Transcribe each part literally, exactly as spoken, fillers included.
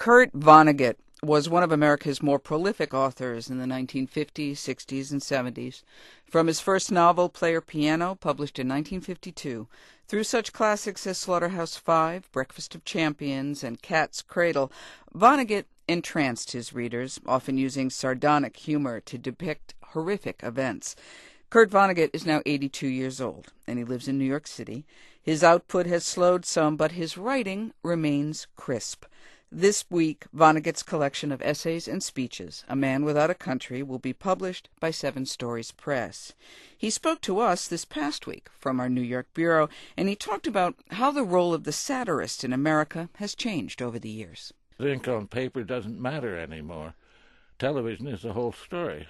Kurt Vonnegut was one of America's more prolific authors in the nineteen fifties, sixties, and seventies. From his first novel, Player Piano, published in nineteen fifty-two, through such classics as Slaughterhouse-Five, Breakfast of Champions, and Cat's Cradle, Vonnegut entranced his readers, often using sardonic humor to depict horrific events. Kurt Vonnegut is now eighty-two years old, and he lives in New York City. His output has slowed some, but his writing remains crisp. This week, Vonnegut's collection of essays and speeches, A Man Without a Country, will be published by Seven Stories Press. He spoke to us this past week from our New York bureau, and he talked about how the role of the satirist in America has changed over the years. Ink on paper doesn't matter anymore. Television is the whole story.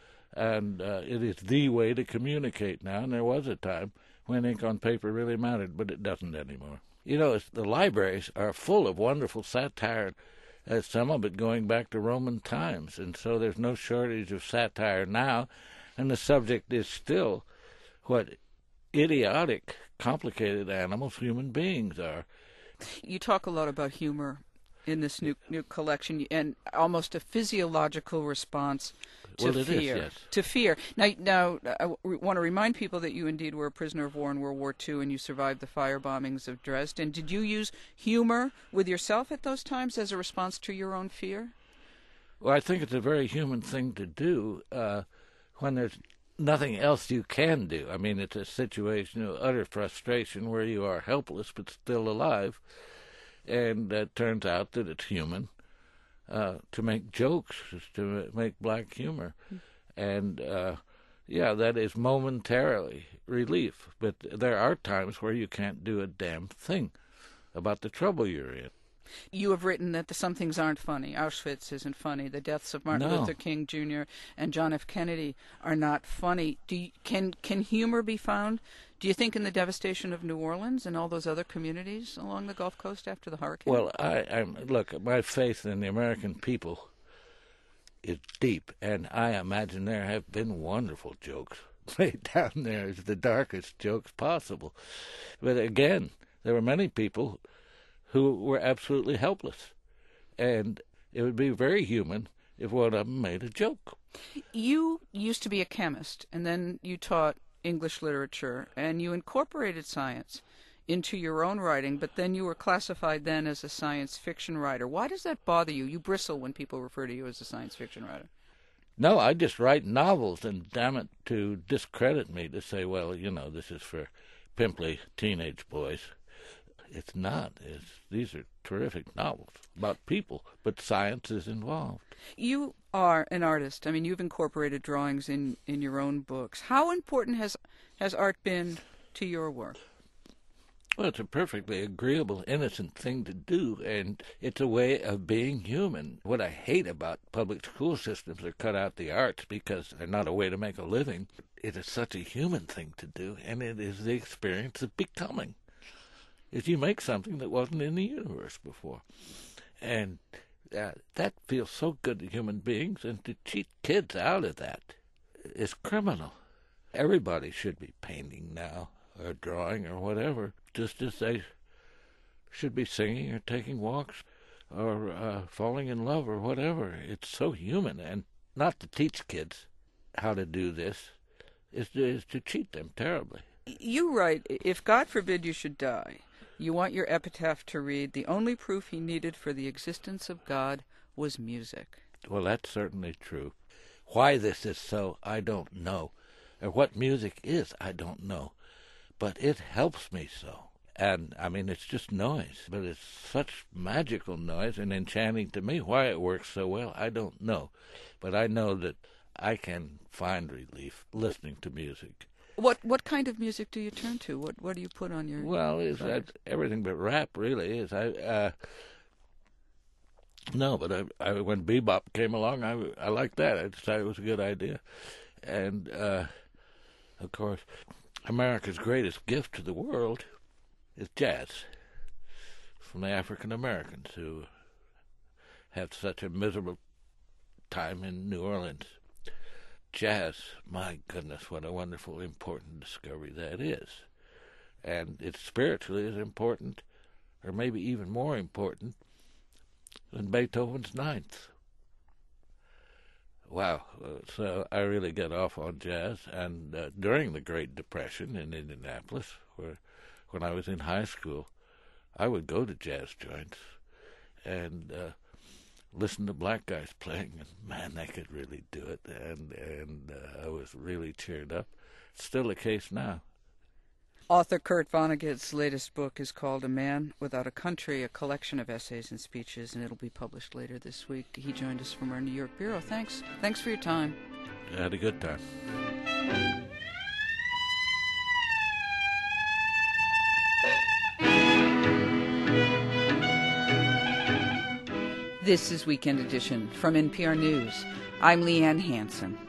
And uh, it is the way to communicate now, and there was a time when ink on paper really mattered, but it doesn't anymore. You know, it's, the libraries are full of wonderful satire, uh, some of it going back to Roman times, and so there's no shortage of satire now, and the subject is still what idiotic, complicated animals human beings are. You talk a lot about humor in this new new collection, and almost a physiological response to well, it fear. Is, yes. To fear. Now, now, I want to remind people that you indeed were a prisoner of war in World War Two, and you survived the fire bombings of Dresden. Did you use humor with yourself at those times as a response to your own fear? Well, I think it's a very human thing to do uh, when there's nothing else you can do. I mean, it's a situation of utter frustration where you are helpless but still alive. And it turns out that it's human uh, to make jokes, to make black humor. And, uh, yeah, that is momentarily relief. But there are times where you can't do a damn thing about the trouble you're in. You have written that the, some things aren't funny. Auschwitz isn't funny. The deaths of Martin no. Luther King Junior and John F. Kennedy are not funny. Do you, can can humor be found, do you think, in the devastation of New Orleans and all those other communities along the Gulf Coast after the hurricane? Well, I, I'm, look, my faith in the American people is deep, and I imagine there have been wonderful jokes laid down there as the darkest jokes possible. But again, there were many people who were absolutely helpless. And it would be very human if one of them made a joke. You used to be a chemist, and then you taught English literature, and you incorporated science into your own writing, but then you were classified then as a science fiction writer. Why does that bother you? You bristle when people refer to you as a science fiction writer. No, I just write novels, and damn it, to discredit me, to say, well, you know, this is for pimply teenage boys. It's not. It's, these are terrific novels about people, but science is involved. You are an artist. I mean, you've incorporated drawings in, in your own books. How important has has art been to your work? Well, it's a perfectly agreeable, innocent thing to do, and it's a way of being human. What I hate about public school systems are cut out the arts because they're not a way to make a living. It is such a human thing to do, and it is the experience of becoming. Is you make something that wasn't in the universe before. And uh, that feels so good to human beings, and to cheat kids out of that is criminal. Everybody should be painting now, or drawing, or whatever, just as they should be singing, or taking walks, or uh, falling in love, or whatever. It's so human, and not to teach kids how to do this is to, is to cheat them terribly. You write, if God forbid you should die, you want your epitaph to read, the only proof he needed for the existence of God was music. Well, that's certainly true. Why this is so, I don't know. Or what music is, I don't know. But it helps me so. And, I mean, it's just noise. But it's such magical noise and enchanting to me. Why it works so well, I don't know. But I know that I can find relief listening to music. What what kind of music do you turn to? What what do you put on your? Well, it's uh, everything but rap, really. Is I uh, no, but I, I when bebop came along, I I liked that. I decided it was a good idea, and uh, of course, America's greatest gift to the world is jazz, from the African Americans who have such a miserable time in New Orleans. Jazz, my goodness, what a wonderful, important discovery that is. And it's spiritually as important, or maybe even more important, and Beethoven's Ninth. Wow. Uh, so I really got off on jazz. And uh, during the Great Depression in Indianapolis, where when I was in high school, I would go to jazz joints and uh, listen to black guys playing, and man, they could really do it. And, and uh, I was really cheered up. It's still the case now. Author Kurt Vonnegut's latest book is called A Man Without a Country, a collection of essays and speeches, and it'll be published later this week. He joined us from our New York bureau. Thanks. Thanks for your time. I had a good time. This is Weekend Edition from N P R News. I'm Leanne Hansen.